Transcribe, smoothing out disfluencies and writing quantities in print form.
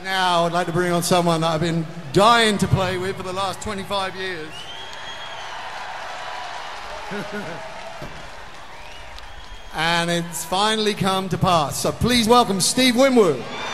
Now I'd like to bring on someone that I've been dying to play with for the last 25 years. And it's finally come to pass. So please welcome Steve Winwood.